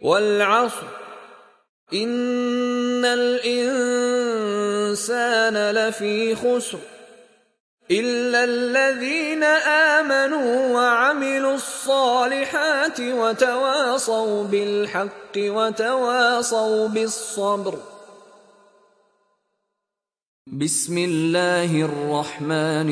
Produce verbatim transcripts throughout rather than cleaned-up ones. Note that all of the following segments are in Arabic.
وَالْعَصْرِ إِنَّ الْإِنسَانَ لَفِي خُسْرٍ إِلَّا الَّذِينَ آمَنُوا وَعَمِلُوا الصَّالِحَاتِ وَتَوَاصَوْا بِالْحَقِّ وَتَوَاصَوْا بِالصَّبْرِ. بسم الله الرحمن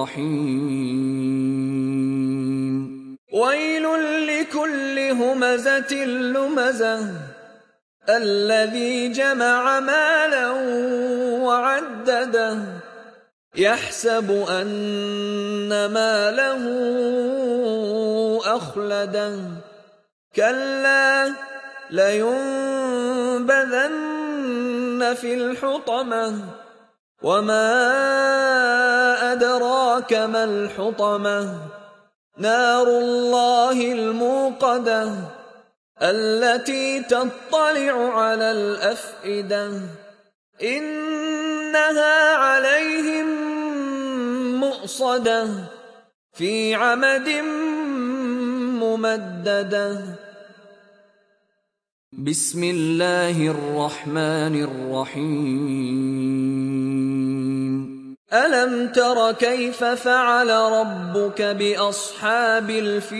الرحيم. ويل لكل همزة لمزة الذي جمع مالا وعدده يحسب أن ماله أخلده كلا لينبذن في الحطمة وما أدراك ما الحطمة نار الله الموقدة التي تطلع على الأفئدة إنها عليهم مؤصدة في عمد ممددة. بسم الله الرحمن الرحيم. ألم تر كيف فعل ربك بأصحاب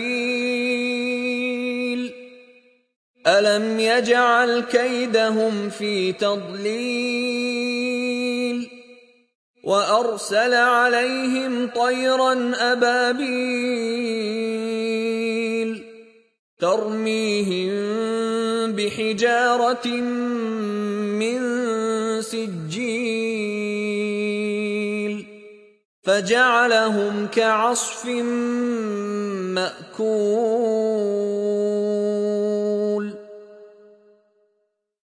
الفيل ألم يجعل كيدهم في تضليل وأرسل عليهم طيرا أبابيل ترميهم بحجارة من سجيل فجعلهم كعصف مأكول.